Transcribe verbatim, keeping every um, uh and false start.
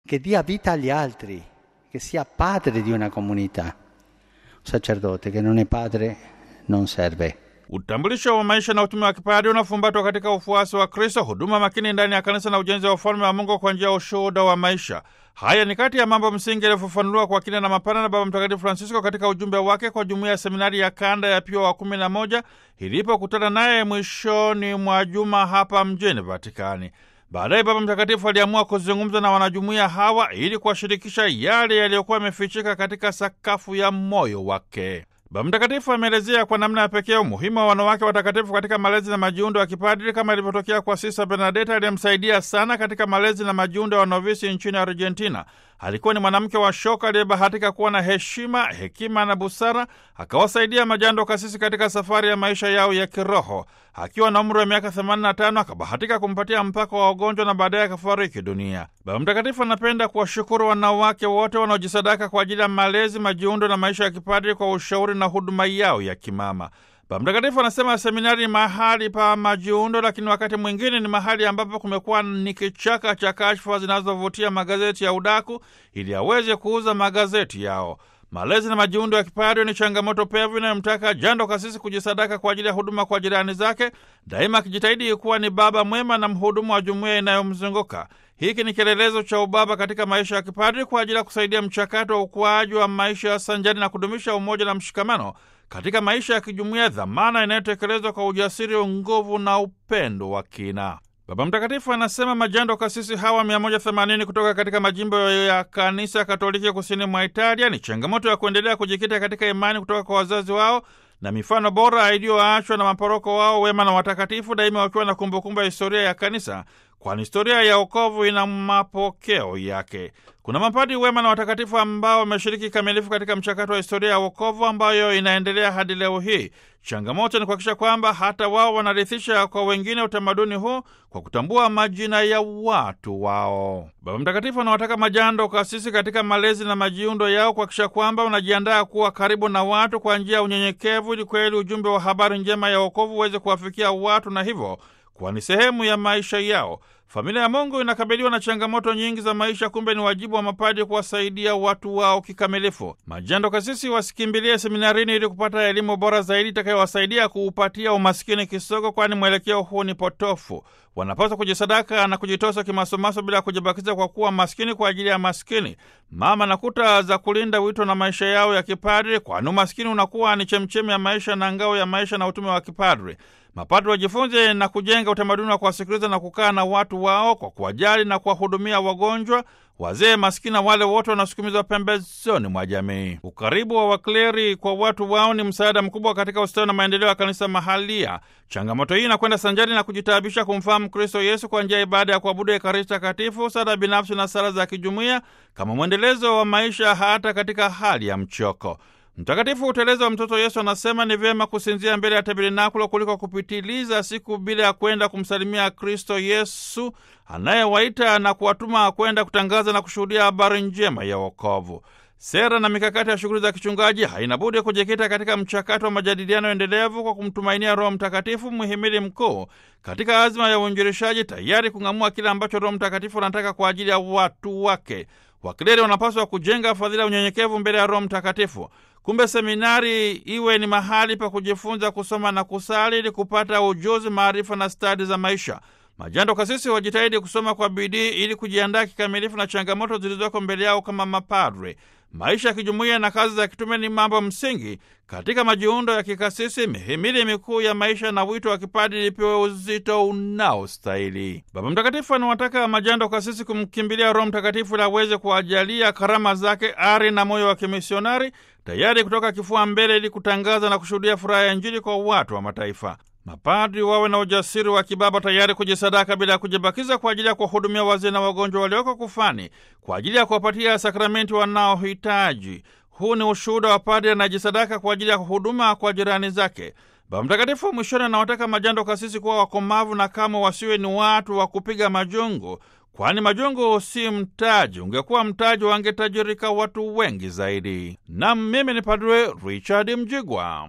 che dia vita agli altri, che sia padre di una comunità. Un sacerdote che non è padre non serve. Utambulisho wa maisha na utume wa kipadri unafumbatwa katika ufuasi wa Kristo, huduma makini ndani ya kanisa na ujenzi wa ufalme wa Mungu kwa njia ya ushuhuda wa maisha. Haya ni kati ya mambo msingi yaliyofafanuliwa kwa kina na mapana na Baba Mtakatifu Francisco katika ujumbe wake kwa jumuiya ya seminari ya kanda ya Pio wa kumi na moja ilipokutana naye mwishoni mwa juma hapa mjini Vatikani. Baadaye Baba Mtakatifu aliamua kuzungumza na wanajumuiya hawa ili kuwashirikisha yale yaliyokuwa yamefichika katika sakafu ya moyo wake. Baba Mtakatifu ameelezea kwa namna ya pekee umuhimu wa wanawake watakatifu katika malezi na majiundo ya kipadri, kama ilivyotokea kwa Sisa Bernadeta aliyemsaidia sana katika malezi na majiundo ya wanovisi nchini Argentina. Alikuwa ni mwanamke wa shoka aliyebahatika kuwa na heshima, hekima na busara, akawasaidia majando kasisi katika safari ya maisha yao ya kiroho. Akiwa na umri wa miaka themanini na tano akabahatika kumpatia mpako wa wagonjwa na baadaye akafariki dunia. Baba Mtakatifu anapenda kuwashukuru wanawake wote wanaojisadaka kwa ajili ya malezi, majiundo na maisha ya kipadri kwa ushauri na huduma yao ya kimama. Baba Mtakatifu anasema seminari ni mahali pa majiundo, lakini wakati mwingine ni mahali ambapo kumekuwa ni kichaka cha kashfa zinazovutia magazeti ya udaku ili aweze kuuza magazeti yao. Malezi na majiundo ya kipadri ni changamoto pevu inayomtaka jando kasisi kujisadaka kwa ajili ya huduma kwa jirani zake, daima akijitahidi kuwa ni baba mwema na mhudumu wa jumuiya inayomzunguka. Hiki ni kielelezo cha ubaba katika maisha ya kipadri kwa ajili ya kusaidia mchakato wa ukuaji wa maisha sanjani na kudumisha umoja na mshikamano katika maisha ya kijumuiya, dhamana inayotekelezwa kwa ujasiri, nguvu na upendo wa kina. Baba Mtakatifu anasema majando kasisi hawa mia moja themanini kutoka katika majimbo ya Kanisa Katoliki kusini mwa Italia ni changamoto ya kuendelea kujikita katika imani kutoka kwa wazazi wao na mifano bora iliyoachwa na maparoko wao wema na watakatifu, daima wakiwa na kumbukumbu ya historia ya kanisa, kwani historia ya wokovu ina mapokeo yake. Kuna mapadi wema na watakatifu ambao wameshiriki kamilifu katika mchakato wa historia ya wokovu ambayo inaendelea hadi leo hii. Changamoto ni kuhakikisha kwamba hata wao wanarithisha kwa wengine utamaduni huu kwa kutambua majina ya watu wao. Baba Mtakatifu anawataka majando kasisi katika malezi na majiundo yao kuhakikisha kwamba wanajiandaa kuwa karibu na watu kwa njia ya unyenyekevu, ili kweli ujumbe wa habari njema ya wokovu uweze kuwafikia watu na hivyo kuwa ni sehemu ya maisha yao. Familia ya Mungu inakabiliwa na changamoto nyingi za maisha, kumbe ni wajibu wa mapadi kuwasaidia watu wao kikamilifu. Majando kasisi wasikimbilie seminarini ili kupata elimu bora zaidi itakayowasaidia kuupatia umaskini kisogo, kwani mwelekeo huu ni potofu. Wanapaswa kujisadaka na kujitosa kimasomaso bila kujibakiza kwa kuwa maskini kwa ajili ya maskini, mama na kuta za kulinda wito na maisha yao ya kipadri, kwani umaskini unakuwa ni chemchemi ya maisha na ngao ya maisha na utume wa kipadri. Mapadri wajifunze na kujenga utamaduni wa kuwasikiliza na kukaa na watu wao kwa kuwajali na kuwahudumia wagonjwa, wazee, maskini na wale wote wanasukumizwa pembezoni mwa jamii. Ukaribu wa wakleri kwa watu wao ni msaada mkubwa katika ustawi na maendeleo ya kanisa mahalia. Changamoto hii inakwenda sanjari na kujitaabisha kumfahamu Kristo Yesu kwa njia ya ibada ya kuabudu Ekaristi Takatifu, sala binafsi na sala za kijumuiya kama mwendelezo wa maisha hata katika hali ya mchoko. Mtakatifu Utelezi wa Mtoto Yesu anasema ni vyema kusinzia mbele ya tabernakulo kuliko kupitiliza siku bila ya kwenda kumsalimia Kristo Yesu anayewaita na kuwatuma kwenda kutangaza na kushuhudia habari njema ya wokovu. Sera na mikakati ya shughuli za kichungaji haina budi kujikita katika mchakato wa majadiliano endelevu kwa kumtumainia Roho Mtakatifu, mhimili mkuu katika azma ya uinjilishaji, tayari kung'amua kile ambacho Roho Mtakatifu anataka kwa ajili ya watu wake. Wakleri wanapaswa kujenga fadhila unyenyekevu mbele ya Roho Mtakatifu. Kumbe seminari iwe ni mahali pa kujifunza kusoma na kusali ili kupata ujuzi, maarifa na stadi za maisha. Majando kasisi wajitahidi kusoma kwa bidii ili kujiandaa kikamilifu na changamoto zilizoko mbele yao kama mapadre. Maisha ya kijumuiya na kazi za kitume ni mambo msingi katika majiundo ya kikasisi. Mihimili mikuu ya maisha na wito wa kipadri ipewe uzito unaostahili. Baba Mtakatifu anawataka majando kasisi kumkimbilia Roho Mtakatifu ili aweze kuwajalia karama zake, ari na moyo wa kimisionari, tayari kutoka kifua mbele ili kutangaza na kushuhudia furaha ya Injili kwa watu wa mataifa. Mapadri wawe na ujasiri wa kibaba, tayari kujisadaka bila kujibakiza kwa ajili ya kuwahudumia wazee na wagonjwa walioko kufani, kwa ajili ya kuwapatia sakramenti wanaohitaji. Huu ni ushuhuda wa padri anajisadaka kwa ajili ya huduma kwa jirani zake. Baba Mtakatifu mwishoni anawataka majando kasisi kuwa wakomavu na kama wasiwe ni watu wa kupiga majungu, kwani majungu si mtaji. Ungekuwa mtaji wangetajirika watu wengi zaidi. Na mimi ni Padre Richard Mjigwa.